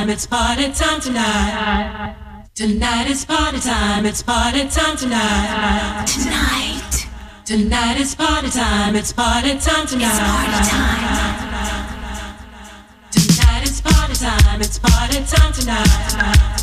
it's party time tonight. Tonight is party time, it's party time tonight. Tonight. Tonight is party time, it's party time tonight. It's party time. Tonight is party time, it's party time tonight.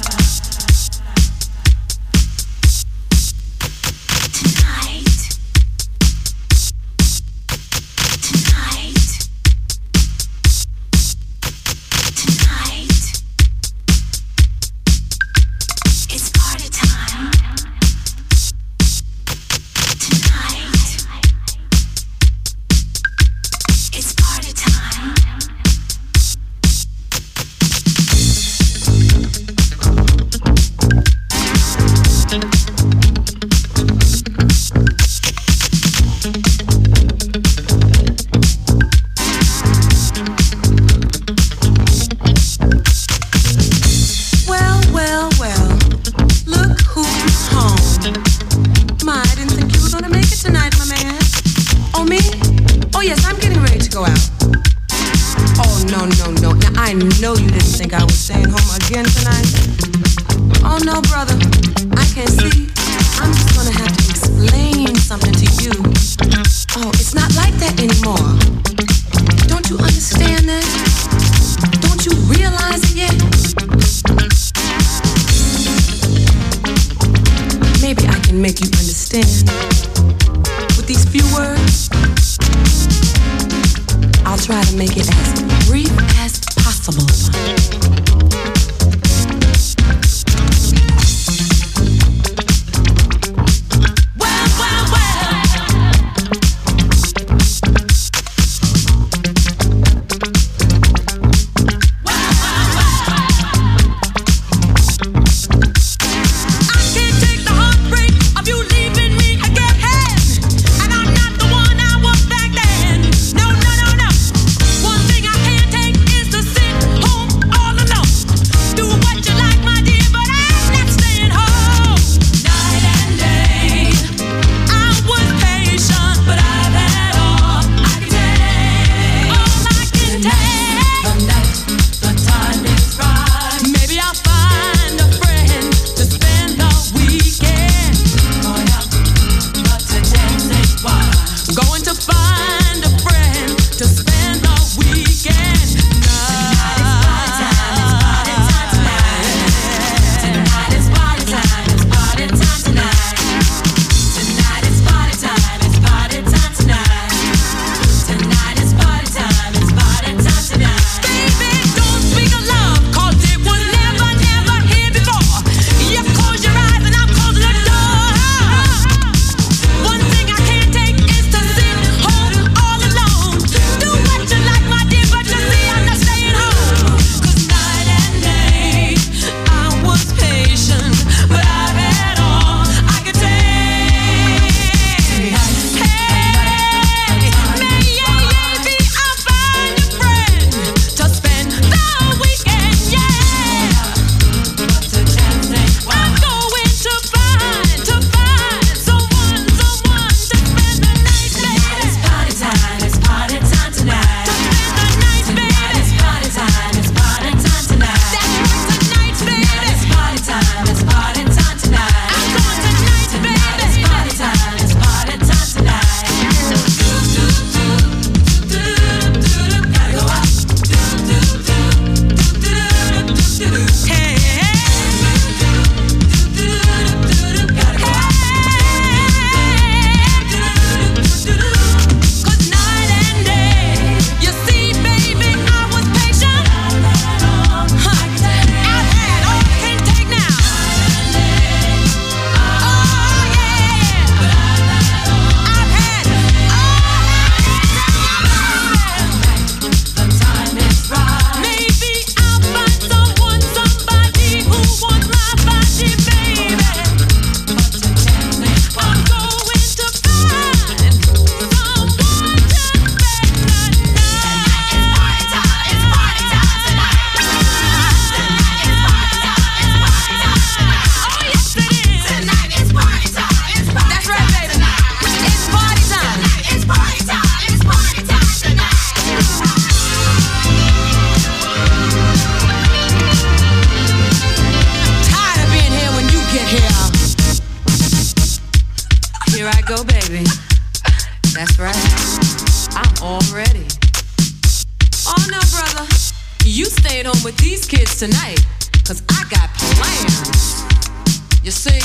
Go, baby. That's right. I'm all ready. Oh, no, brother. You staying home with these kids tonight, 'cause I got plans. You see?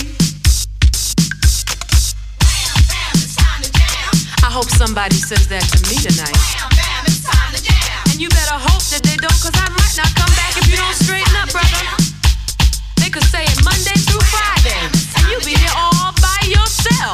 Bam, bam, it's time to jam. I hope somebody says that to me tonight. Bam, bam, it's time to jam. And you better hope that they don't, 'cause I might not come back if you don't straighten up, brother. They could say it Monday through Friday, and you'll be here all by yourself.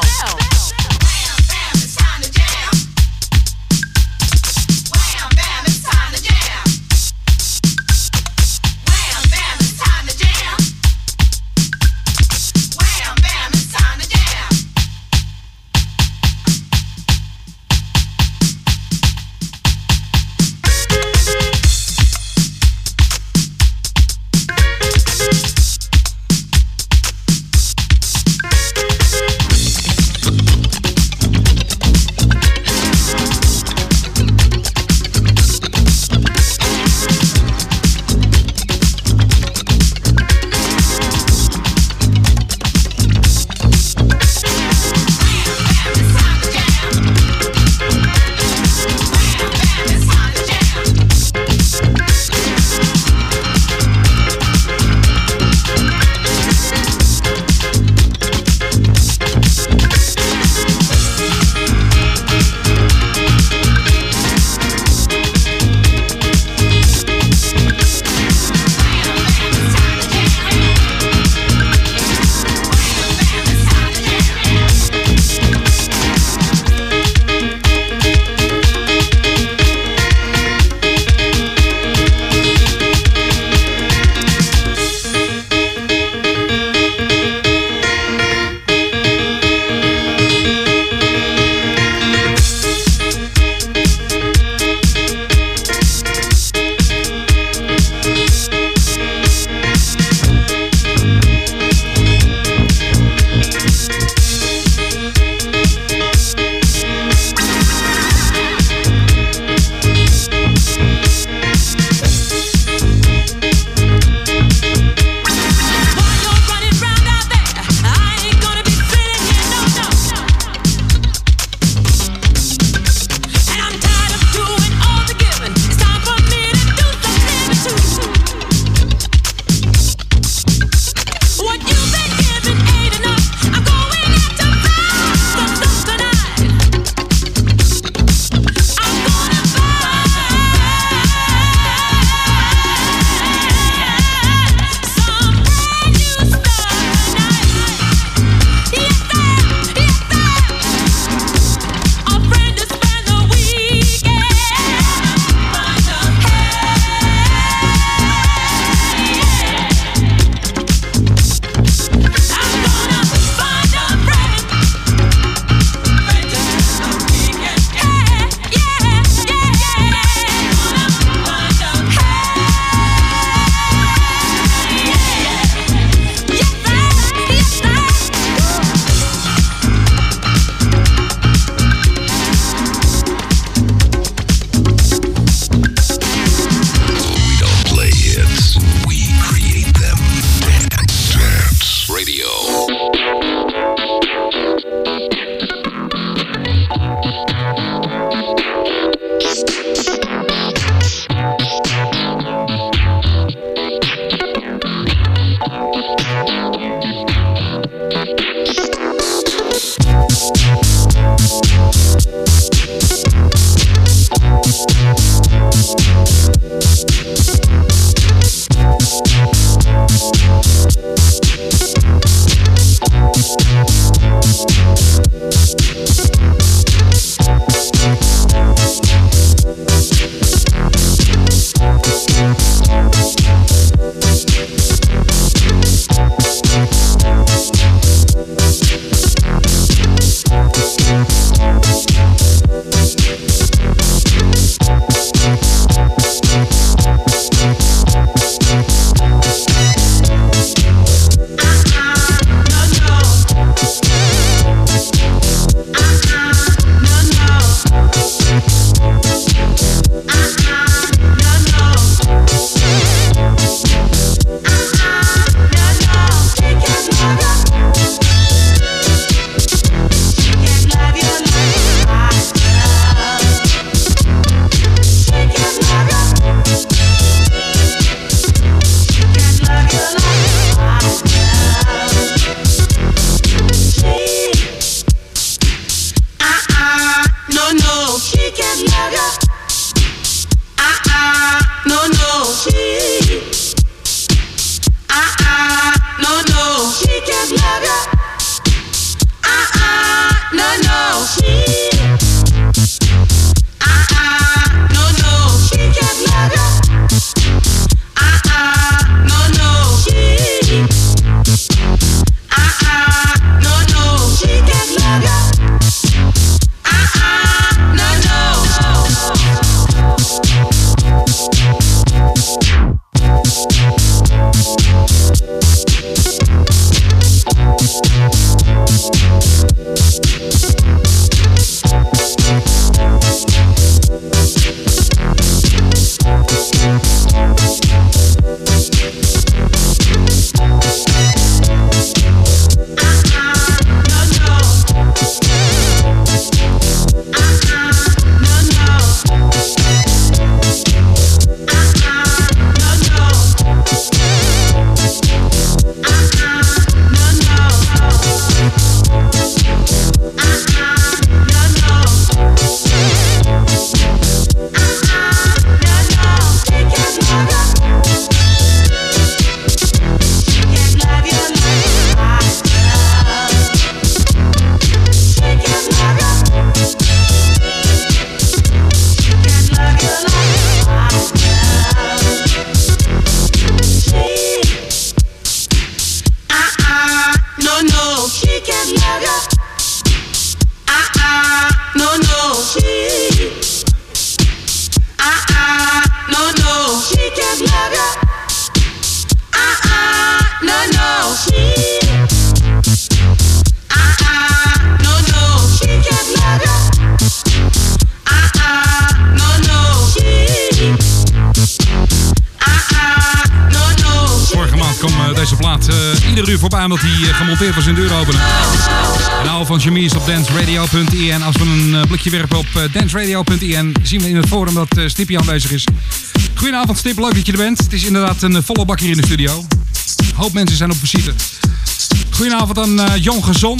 Iedere uur voorbij omdat hij gemonteerd was in de deuropener. En hou van Chemise op danceradio.in. Als we een blikje werpen op danceradio.in zien we in het forum dat Stippie aanwezig is. Goedenavond Stip, leuk dat je er bent. Het is inderdaad een volle bak hier in de studio. Een hoop mensen zijn op visite. Goedenavond aan Jon Gezon.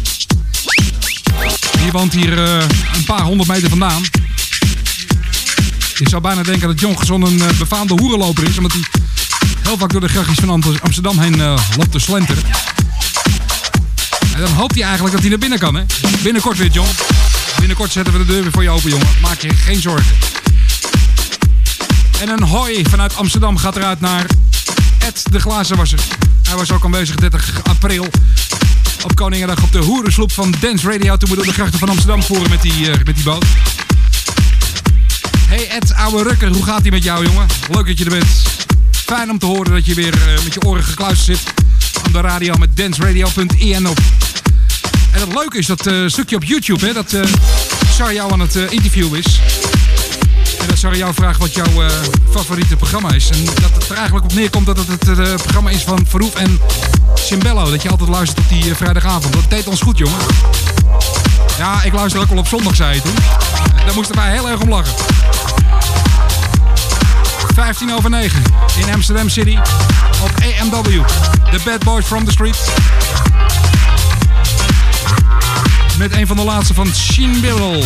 Die woont hier een paar 100 meter vandaan. Je zou bijna denken dat Jon Gezon een befaamde hoerenloper is, omdat hij heel vaak door de grachtjes van Amsterdam heen loopt te slenteren. En dan hoopt hij eigenlijk dat hij naar binnen kan, hè? Binnenkort weer, John. Binnenkort zetten we de deur weer voor je open, jongen. Maak je geen zorgen. En een hoi vanuit Amsterdam gaat eruit naar Ed de Glazenwasser. Hij was ook aanwezig 30 april op Koningendag op de hoerensloep van Dance Radio. Toen we door de grachten van Amsterdam voeren met die boot. Hey Ed, ouwe rukker, hoe gaat ie met jou, jongen? Leuk dat je er bent. Fijn om te horen dat je weer met je oren gekluisterd zit aan de radio met danceradio.in op. En het leuke is dat stukje op YouTube, hè, dat Sarah jou aan het interview is. En dat Sarah jou vraagt wat jouw favoriete programma is. En dat het er eigenlijk op neerkomt dat het het programma is van Verhoef en Cimbello. Dat je altijd luistert op die vrijdagavond. Dat deed ons goed, jongen. Ja, ik luister ook al op zondag, zei je toen. Daar moesten wij heel erg om lachen. 9:15 in Amsterdam City op AMW. The Bad Boys from the Street. Met een van de laatste van Cimbello.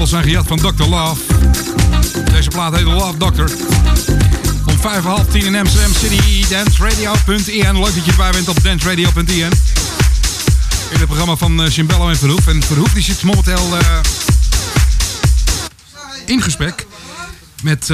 zijn gejat van Dr. Love. Deze plaat heet Love Doctor. Om 5:30 in Amsterdam City, danceradio.en. Leuk dat je erbij bent op danceradio.en. In het programma van Cimbello en Verhoef. En Verhoef die zit momenteel in gesprek met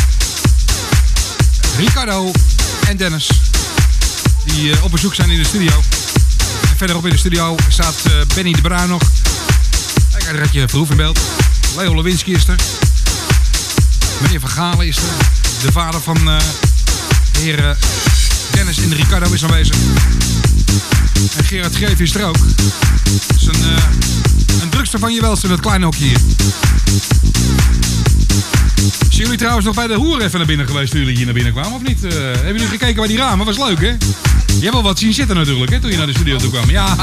Ricardo en Dennis. Die op bezoek zijn in de studio. En verderop in de studio staat Benny de Bruin nog. Kijk, daar had je Verhoef in beeld. Leo Lewinsky is er. Meneer Van Galen is er. De vader van de heren Dennis en Ricardo is aanwezig. En Gerard Greef is er ook. Het is een drukster van je welste in dat kleine hokje hier. Zijn jullie trouwens nog bij de hoer even naar binnen geweest toen jullie hier naar binnen kwamen, of niet? Hebben jullie gekeken bij die ramen? Was leuk, hè? Je hebt wel wat zien zitten natuurlijk, hè, toen je naar de studio toe kwam. Ja,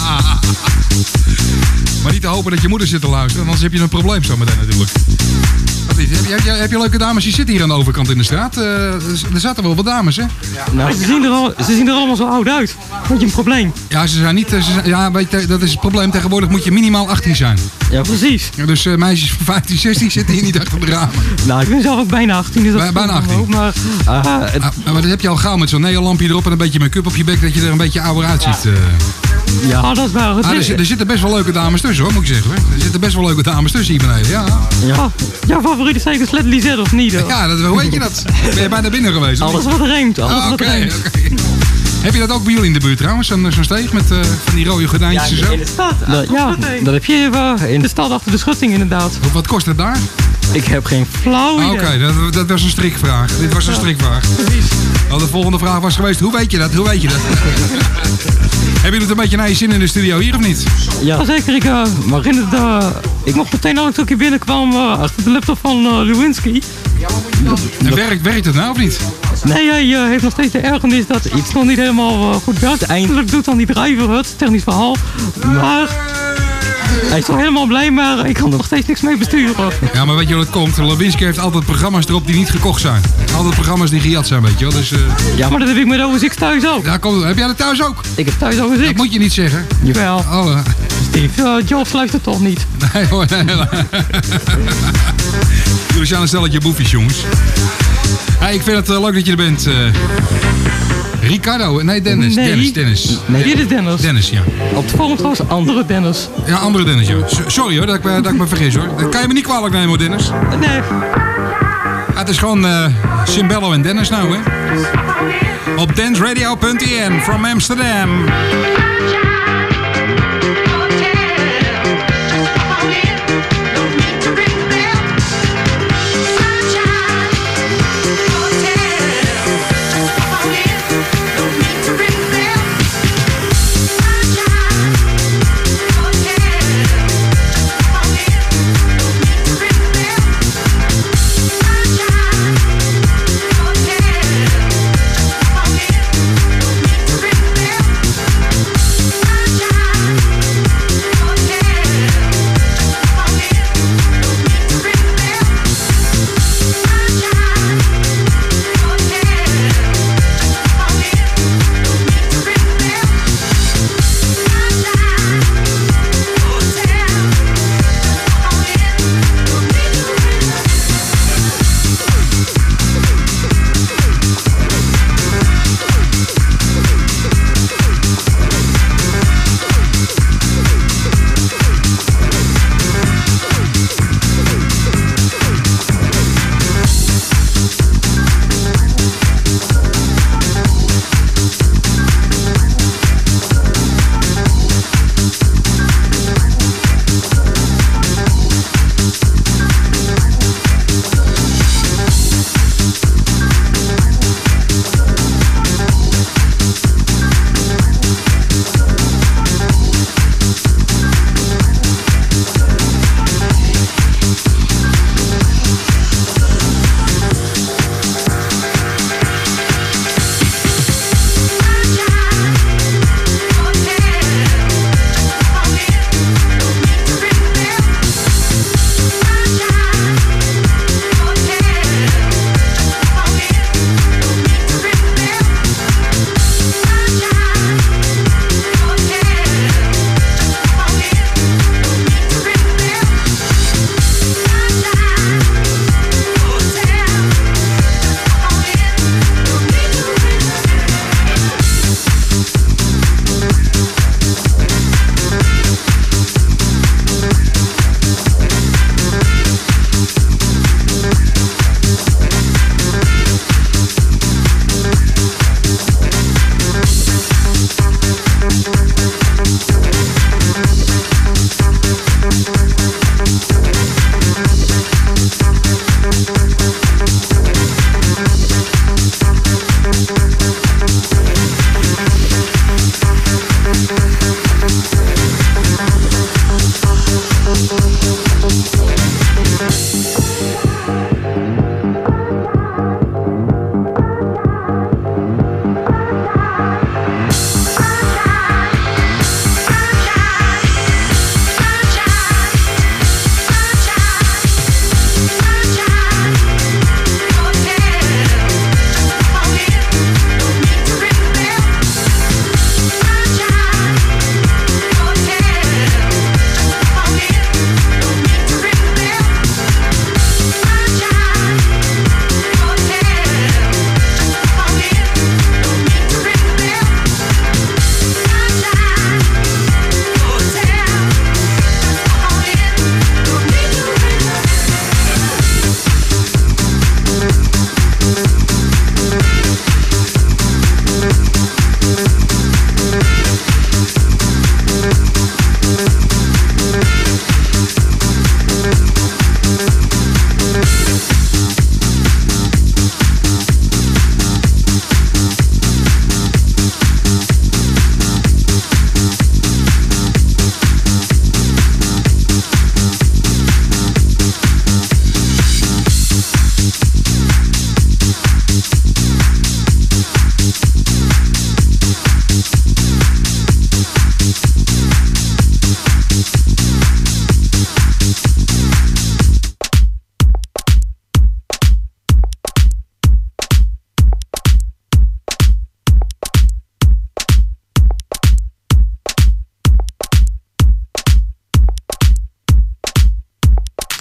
maar niet te hopen dat je moeder zit te luisteren, anders heb je een probleem zo meteen natuurlijk. Heb je leuke dames die zitten hier aan de overkant in de straat? Er zaten wel wat dames, hè? Nou, ze zien er allemaal zo oud uit. Wat je een probleem? Ja, ze zijn niet... ja, weet je, dat is het probleem. Tegenwoordig moet je minimaal 18 zijn. Ja, precies. Ja, dus meisjes van 15, 16 zitten hier niet achter de ramen. Nou, ik ben zelf ook bijna 18. Dus dat bijna 18. Ook, maar dat heb je al gauw met zo'n neonlampje erop en een beetje make-up op je bek, dat je er een beetje ouder uitziet. Ja, dat is waar. Er zitten best wel leuke dames tussen, hoor, moet ik zeggen. Hoor. Er zitten best wel leuke dames tussen hier beneden, ja. Jouw favoriete zeker is Leslie Z of niet? Ja, hoe weet je dat? Ben je bijna binnen geweest? Alles wat rijmt, Okay. Heb je dat ook bij jullie in de buurt trouwens? Zo'n steeg met van die rode gordijntjes en zo? In de stad. Dat heb je in de stad achter de schutting inderdaad. Wat kost het daar? Ik heb geen flauw idee. Oké, dat was een strikvraag. Dit was een strikvraag. Nou, de volgende vraag was geweest, hoe weet je dat? Heb je het een beetje naar je zin in de studio hier of niet? Ja, zeker. Ik mocht meteen al toen ik binnenkwam achter de laptop van Lewinsky. En werkt het nou of niet? Nee, hij heeft nog steeds de ergernis dat iets nog niet helemaal goed werkt. Eindelijk doet dan die driver het, technisch verhaal. Maar hij is wel helemaal blij, maar ik kan er nog steeds niks mee besturen. Ja, maar weet je wat het komt? Lewinsky heeft altijd programma's erop die niet gekocht zijn. Altijd programma's die gejat zijn, weet je wel. Dus, ja, maar dat heb ik met OS X thuis ook. Ja, heb jij dat thuis ook? Ik heb thuis OS X. Dat moet je niet zeggen. Jawel. Oh, Steve Jobs luistert toch niet? Nee hoor, nee. Jullie zijn een stelletje boefjes, jongens. Hey, ik vind het leuk dat je er bent. Ricardo, nee Dennis. Nee. Dennis. Nee, dit is Dennis. Dennis, ja. Op de volgende trouwens andere Dennis. Ja, andere Dennis, ja. Sorry hoor, dat ik me vergis hoor. Dat kan je me niet kwalijk nemen hoor, Dennis. Nee. Ja, het is gewoon Cimbello en Dennis nou, hè. Op danceradio.en from Amsterdam.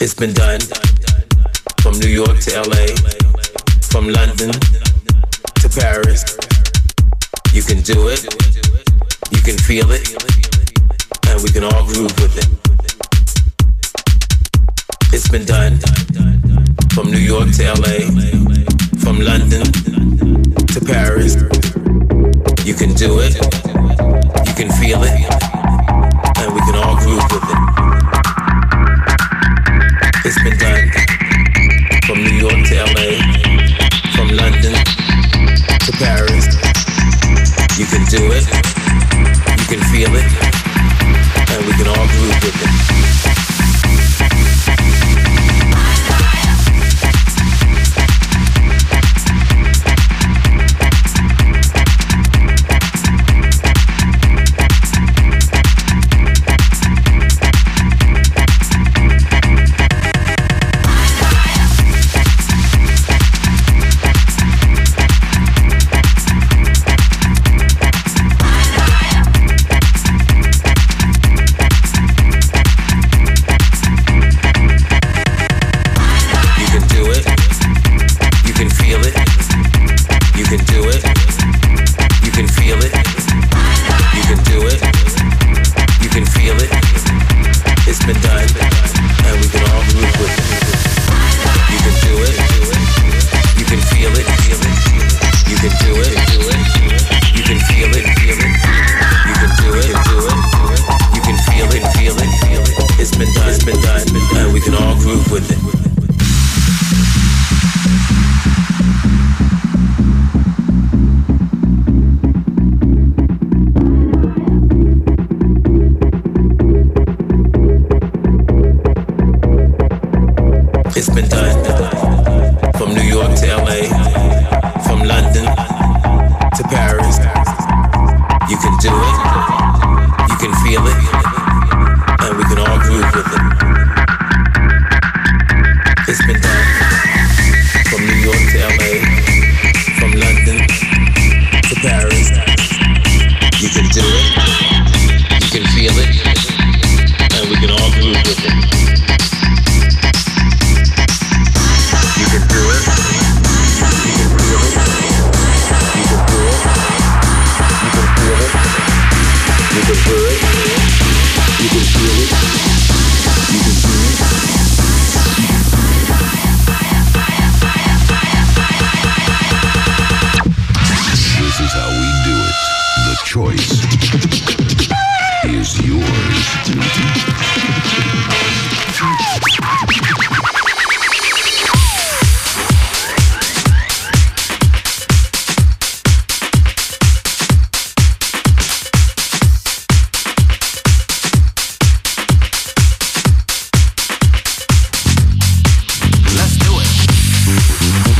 It's been done from New York to LA, from London to Paris. You can do it, you can feel it, and we can all groove with it. It's been done from New York to LA, from London to Paris. You can do it, you can feel it, and we can all groove with it. It's been done from New York to LA, from London to Paris. You can do it, you can feel it, and we can all groove with it.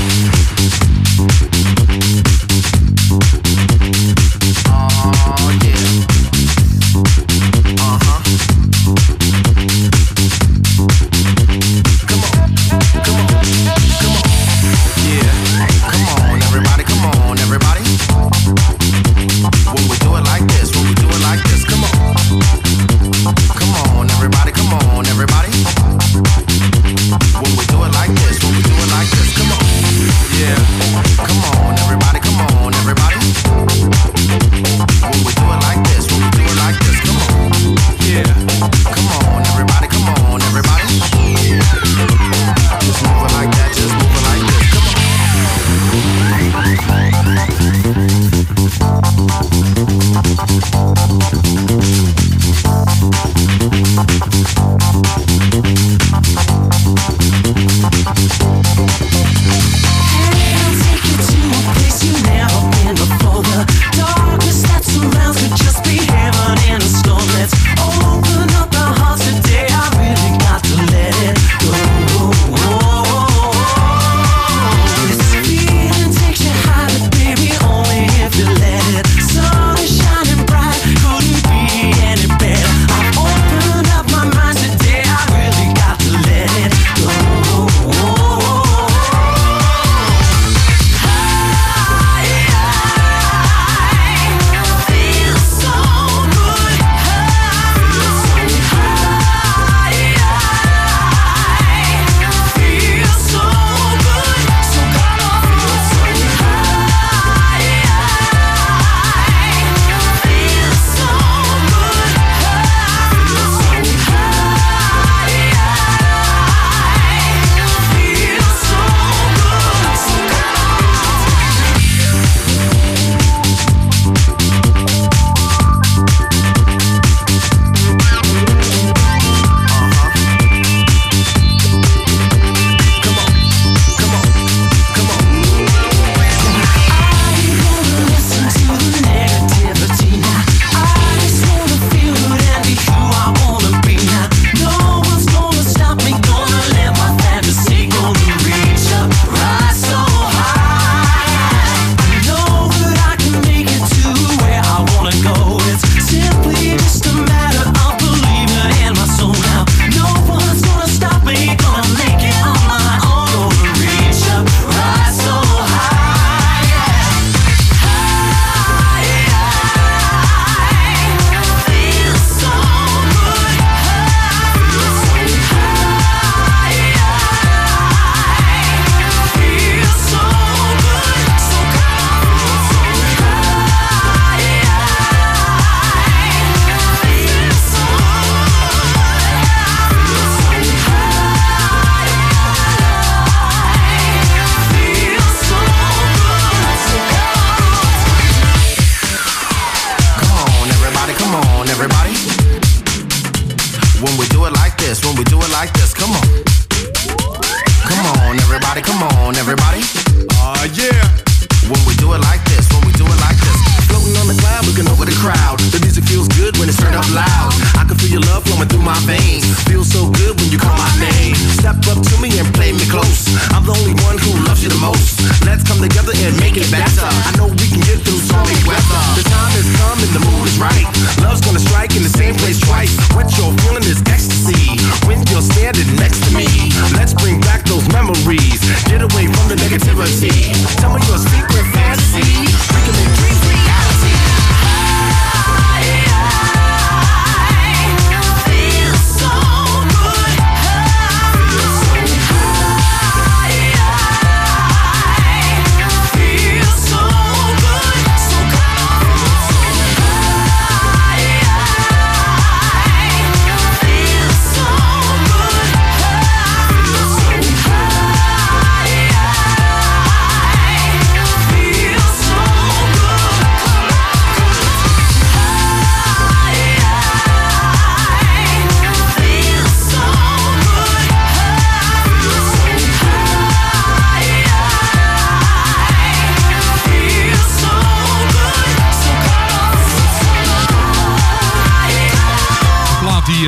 Oh yeah.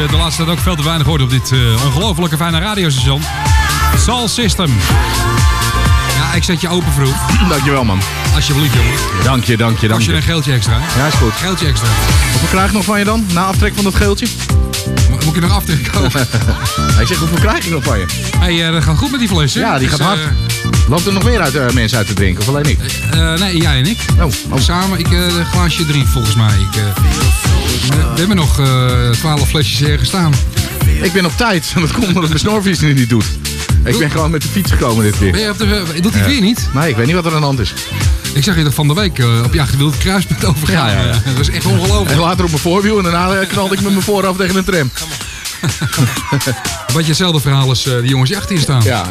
de laatste tijd ook veel te weinig hoort op dit ongelofelijke fijne radiostation. Soul System. Ja, ik zet je open, vroeg. Dankjewel, man. Alsjeblieft, jongen. Dank je. Als je een geeltje extra, hè? Ja, is goed. Geeltje extra. Hoeveel krijg ik nog van je dan? Na aftrek van dat geeltje? Moet je nog aftrekken? Hij zegt, hoeveel krijg ik nog van je? Hey, dat gaat goed met die fles, hè? Ja, die gaat hard. Loopt er nog meer mensen uit te drinken, of alleen ik? Nee, jij en ik. Oh. Samen, glaasje 3 volgens mij. We hebben nog 12 flesjes ergens staan. Ik ben op tijd, dat komt omdat mijn snorfiets nu niet doet. Ik ben gewoon met de fiets gekomen dit keer. Ben je doet hij weer niet? Nee, ik weet niet wat er aan de hand is. Ik zag je toch van de week op jacht wild kruispunt overgaan. Ja. Dat was echt ongelooflijk. En later op mijn voorwiel en daarna knalde ik met mijn vooraf tegen een tram. Wat je hetzelfde verhaal als die jongens die achterin staan. Ja.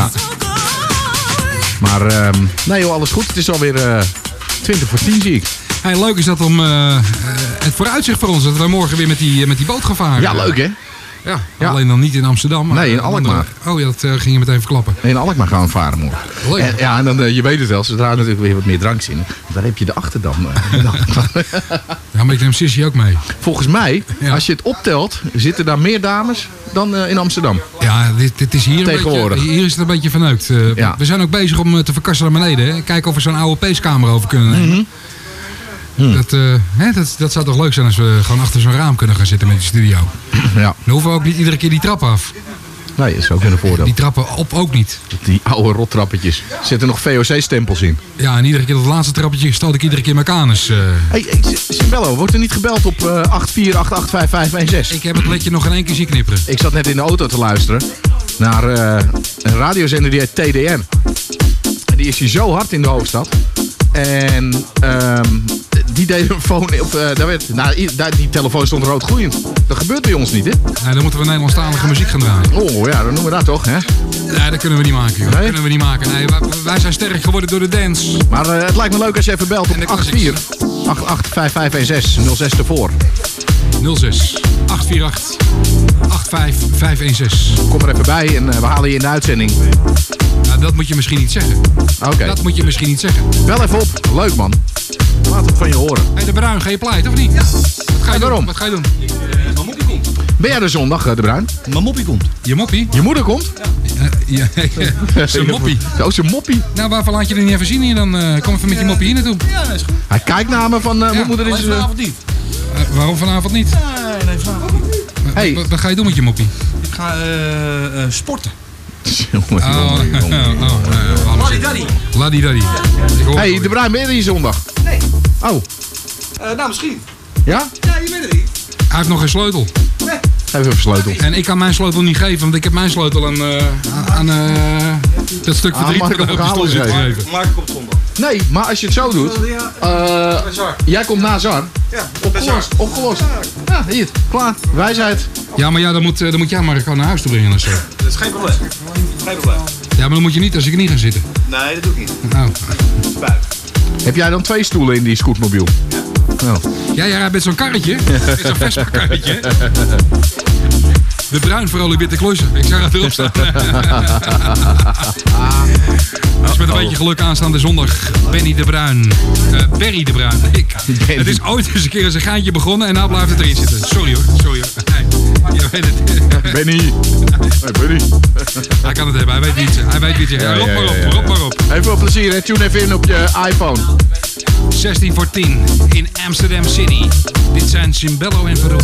Maar nee joh, alles goed. Het is alweer 20 voor 10 zie ik. Hey, leuk is dat om het vooruitzicht voor ons. Dat we morgen weer met die boot gaan varen. Ja, leuk hè? Ja, alleen dan niet in Amsterdam. Maar nee, in Alkmaar. Oh ja, dat ging je meteen verklappen. In Alkmaar gaan we varen morgen. Leuk. En dan, je weet het wel, zodra er natuurlijk weer wat meer drank in. Daar heb je de Achterdam. Ja, maar ik neem Sissy ook mee. Volgens mij, als je het optelt, zitten daar meer dames dan in Amsterdam. Ja, dit is hier tegenwoordig. Hier is het een beetje verneukt. Ja. We zijn ook bezig om te verkassen naar beneden. Hè. Kijken of we zo'n oude peeskamer over kunnen nemen. Dat zou toch leuk zijn als we gewoon achter zo'n raam kunnen gaan zitten met de studio. Ja. Dan hoeven we ook niet iedere keer die trap af. Nee, dat is ook een voordeel. Die trappen op ook niet. Die oude rottrappetjes. Er zitten nog VOC-stempels in. Ja, en iedere keer dat laatste trappetje stoot ik iedere keer mijn kanus. Hey, Simbello, wordt er niet gebeld op 84885516? Ik heb het ledje nog in één keer zien knipperen. Ik zat net in de auto te luisteren naar een radiozender die heet TDR. En die is hier zo hard in de hoofdstad. En die telefoon, die telefoon stond rood gloeiend. Dat gebeurt bij ons niet, hè? Nee, dan moeten we Nederlandstalige muziek gaan draaien. Oh ja, dan noemen we dat toch, hè? Nee, dat kunnen we niet maken, joh. Dat kunnen we niet maken. Nee, wij zijn sterk geworden door de dance. Maar het lijkt me leuk als je even belt op 84885516 06 ervoor. 06 848 85516. Kom er even bij en we halen je in de uitzending. Nou, dat moet je misschien niet zeggen. Oké. Dat moet je misschien niet zeggen. Bel even op. Leuk, man. Laat het van je horen. Hey, De Bruin, ga je pleiten of niet? Ja. Wat ga je doen? Mijn moppie komt. Ben jij er zondag, De Bruin? Mijn moppie komt. Je moppie? Je moeder komt? Ja. Zijn moppie. Oh, zijn moppie. Nou, waarvoor laat je er niet even zien hier dan? Kom even met je moppie hier naartoe. Ja, dat is goed. Hij kijkt naar me van, mijn moeder is... Alleen vanavond niet. Waarom vanavond niet? Nee, vanavond niet. Hey. Wat ga je doen met je moppie? Ik ga sporten. Laddy-daddy. Hey, De Bruin, ben je er hier zondag? Nee. Oh. Nou, misschien. Ja? Ja, je bent er niet. Hij heeft nog geen sleutel. Nee. Geef even sleutel. En ik kan mijn sleutel niet geven, want ik heb mijn sleutel aan dat stuk verdriet Marco dat op de Verhaal stoel is zit even. gegeven. Mark komt zondag. Nee, maar als je het zo doet... jij komt na Zar. Ja, Opgelost. Ja, hier. Klaar. Wijsheid. Ja, maar ja, dan moet jij maar gewoon naar huis toe brengen of zo. Dat is geen probleem. Geen probleem. Ja, maar dan moet je niet als ik er niet ga zitten. Nee, dat doe ik niet. Nou. Buiten. Heb jij dan 2 stoelen in die scootmobiel? Ja. Oh. Ja, met zo'n karretje. Met zo'n Vespa-karretje. De Bruin vrolijk witte klussen. Ik zag het erop staan. Dus met een beetje geluk aanstaande zondag. Benny de Bruin. Berry de Bruin. Het is ooit eens een keer als een geintje begonnen en nou blijft het erin zitten. Sorry hoor. Hey, je weet het. Benny. Hey, Benny. Hij kan het hebben. Hij weet wie het is. Roep maar op. Even veel plezier. Hè. Tune even in op je iPhone. 16 voor 10 in Amsterdam City. Dit zijn Simbello en Verhoek.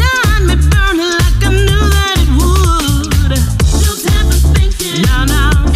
Now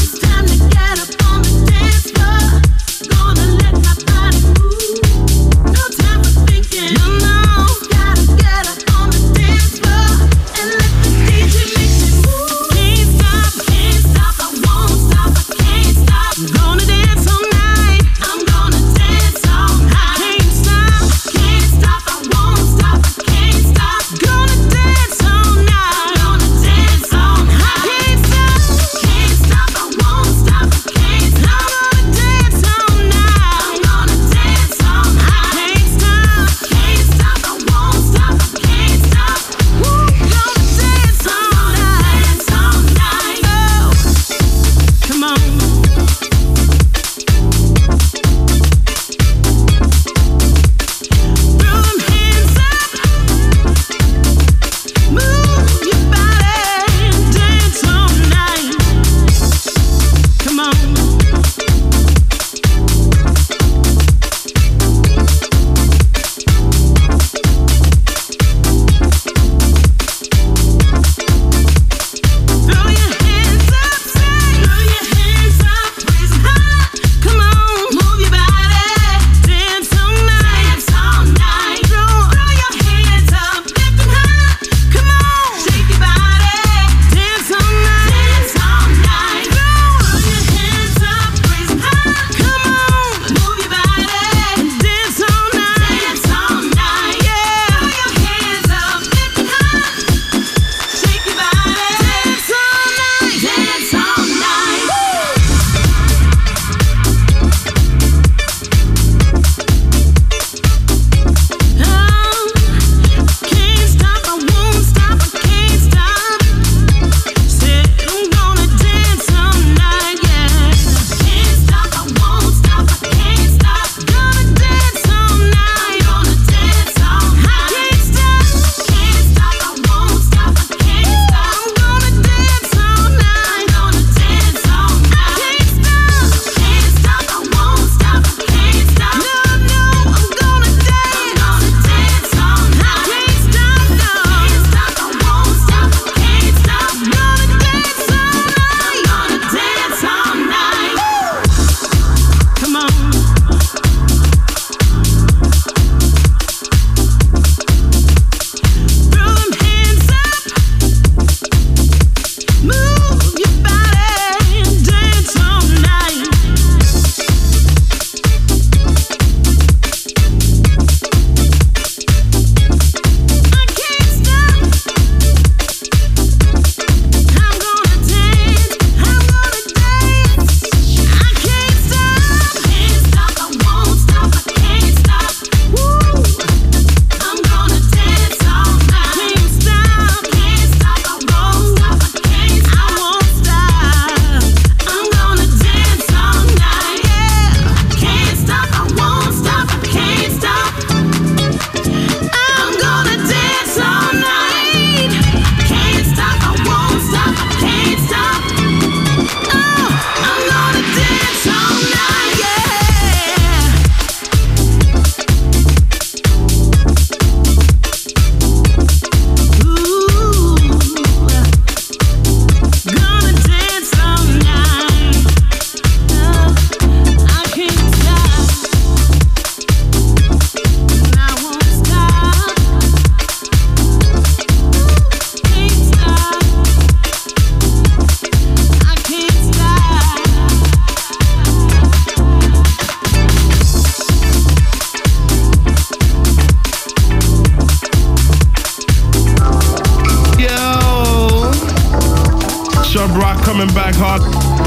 Rock coming back hard.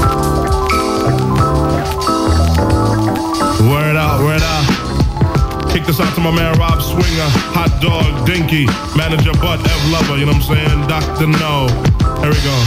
Word out, word out. Kick this out to my man Rob Swinger, Hot Dog, Dinky, Manager Butt, Ev Lover, you know what I'm saying? Dr. No. Here we go.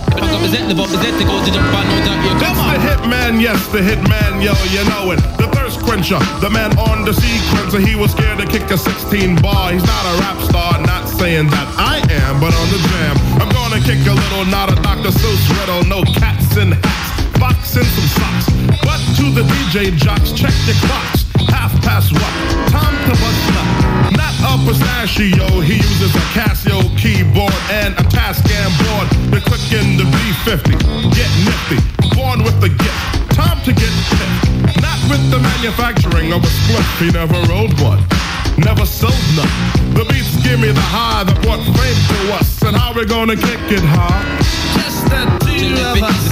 That's the hitman, yes, the hitman, yo, you know it. The thirst quencher, the man on the sequencer. He was scared to kick a 16 bar. He's not a rap star, not saying that I am, but on the jam, I'm gonna kick a little, not a Dr. Seuss riddle. No cats in hats, box in some socks. But to the DJ jocks, check your clocks. 1:30 what? Time to bust up. Not a pistachio, he uses a Casio keyboard and a Tascam board to click in the B50. Get nifty, born with the gift. Time to get piffed. Not with the manufacturing of a split, he never rode one. Never sold none. The beats give me the high that brought fame to us. And how we gonna kick it, huh? Just that deal of us.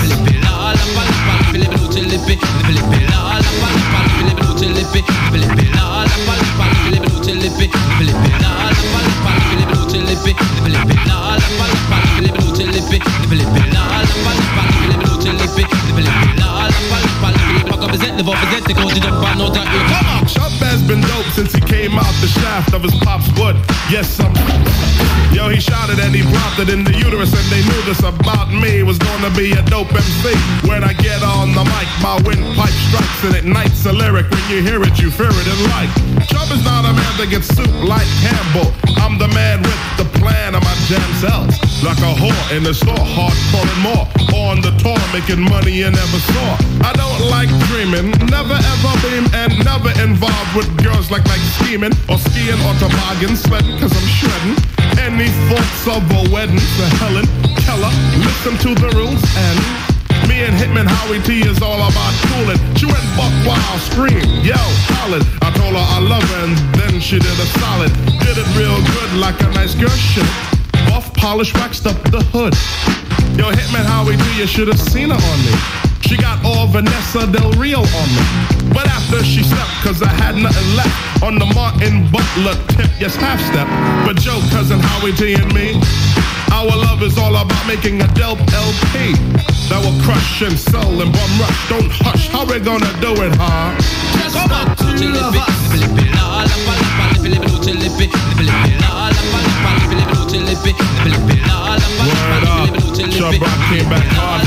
Come on, Chubb has been dope since he came out the shaft of his pop's wood. Yes, yo, he shouted and he prompted in the uterus, and they knew this about me was gonna be a dope MC. When I get on the mic, my windpipe strikes and ignites a lyric. When you hear it, you fear it and like. Chubb is not a man that gets soup like Campbell. I'm the man with the plan of my jam cells. Like a whore in the store, hardcore and more. On the tour, making money you never saw. I don't like dreaming, never ever beam, and never involved with girls like scheming or skiing or toboggan sledding, cause I'm shredding. Any thoughts of a wedding to Helen Keller, listen to the rules, and me and Hitman Howie T is all about cooling. She went buck wild, scream, yell, hollered. I told her I love her and then she did a solid. Did it real good like a nice girl should. Buff, polish, waxed up the hood. Yo, Hitman Howie T, you should have seen her on me. She got all Vanessa Del Rio on me. But after she slept, cause I had nothing left. On the Martin Butler tip, yes, half step. But Joe, cousin Howie T and me, our love is all about making a dope LP that will crush and sell and bum rush. Don't hush, how we gonna do it, huh? Just come on, two of us. Word up, Chubb Rock came back hard.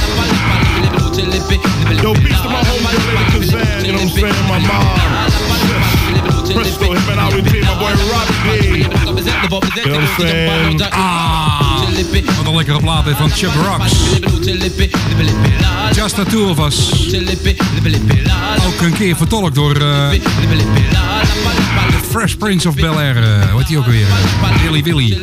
Yo, peace to my homegirl, Lady Kazan, you know what I'm saying, my mom. Crystal, him and Howie T, my boy Robbie D. You know what I'm saying? Wat een lekkere plaat van Chubb Rocks. Just the Two of Us. Ook een keer vertolkt door The Fresh Prince of Bel-Air. Hoe heet die ook weer? Willy Willy.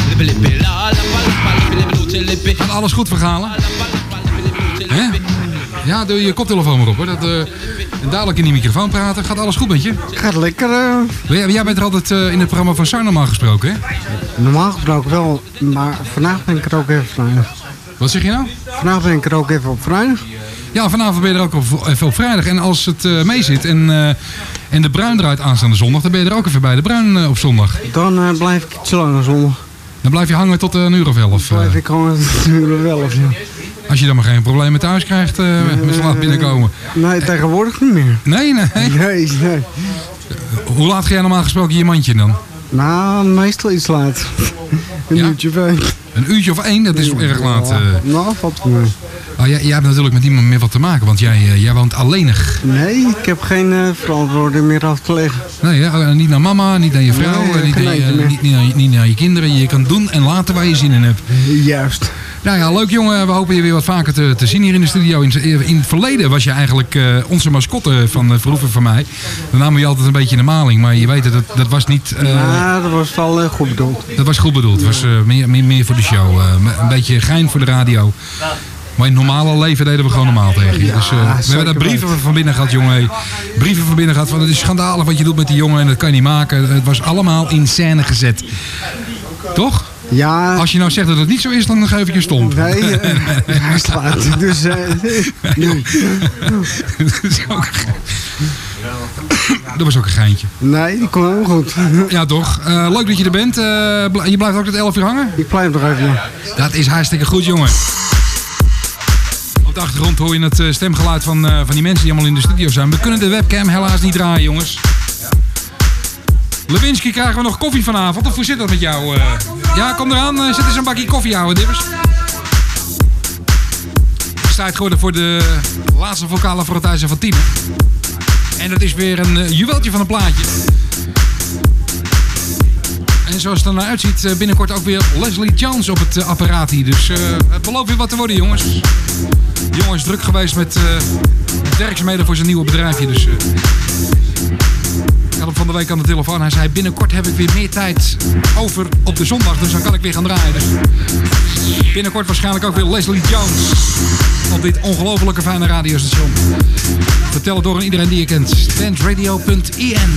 Gaat alles goed vergalen? Hè? Ja, doe je koptelefoon maar op hoor. Dadelijk in die microfoon praten. Gaat alles goed met je? Gaat lekker. Jij bent er altijd in het programma van Sar normaal gesproken, hè? Normaal gesproken wel, maar vandaag ben ik er ook even vrijdag. Wat zeg je nou? Vandaag ben ik er ook even op vrijdag. Ja, vanavond ben je er ook even op vrijdag. En als het mee zit en de Bruin draait aanstaande zondag, dan ben je er ook even bij de Bruin op zondag. Dan blijf ik iets langer zondag. Dan blijf je hangen tot een uur of 11. Dan blijf ik hangen tot een uur of 11, ja. Als je dan maar geen problemen thuis krijgt met zo laat binnenkomen. Nee, tegenwoordig niet meer. Nee. Nee. Hoe laat ga jij normaal gesproken je mandje dan? Nou, meestal iets laat. Een uurtje of 1. Een uurtje of 1, dat is erg laat. Nou, valt mee. Oh, jij hebt natuurlijk met niemand meer wat te maken, want jij woont alleenig. Nee, ik heb geen verantwoording meer af te leggen. Nee, niet naar mama, niet naar je vrouw, niet naar je kinderen. Je kan doen en laten waar je zin in hebt. Juist. Nou ja, leuk jongen. We hopen je weer wat vaker te zien hier in de studio. In het verleden was je eigenlijk onze mascotte van Verhoeven van mij. Dan namen je altijd een beetje in de maling, maar je weet dat was niet... dat was wel goed bedoeld. Dat was goed bedoeld. Het was meer voor de show. Een beetje gein voor de radio. Maar in het normale leven deden we gewoon normaal tegen je. Dus, we hebben daar brieven van binnen gehad, jongen. Brieven van binnen gehad van het is schandalig wat je doet met die jongen en dat kan je niet maken. Het was allemaal in scène gezet. Toch? Ja. Als je nou zegt dat het niet zo is, dan geef ik je stomp. Nee, hij slaat. Dus, nee. Dat was ook een geintje. Nee, die kwam helemaal goed. Ja, toch? Leuk dat je er bent. Je blijft ook tot 11 uur hangen? Ik blijf nog even. Dat is hartstikke goed, jongen. Op de achtergrond hoor je het stemgeluid van die mensen die allemaal in de studio zijn. We kunnen de webcam helaas niet draaien, jongens. Lewinsky, krijgen we nog koffie vanavond? Of hoe zit dat met jou? Ja, kom eraan. Zet eens een bakje koffie, ouwe dibbers. Het is tijd geworden voor de laatste vocale frottijzen van Tine. En dat is weer een juweeltje van een plaatje. En zoals het er nou uitziet, binnenkort ook weer Leslie Jones op het apparaat hier. Dus het belooft weer wat te worden, jongens. De jongen is druk geweest met werkzaamheden voor zijn nieuwe bedrijfje. Dus ik had hem van de week aan de telefoon. Hij zei, binnenkort heb ik weer meer tijd over op de zondag. Dus dan kan ik weer gaan draaien. Dus binnenkort waarschijnlijk ook weer Leslie Jones op dit ongelofelijke fijne radiostation. Vertel het door aan iedereen die je kent. Danceradio.en.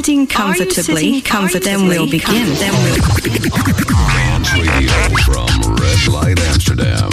sitting comfortably? Then we'll begin. Dance Radio from Red Light Amsterdam.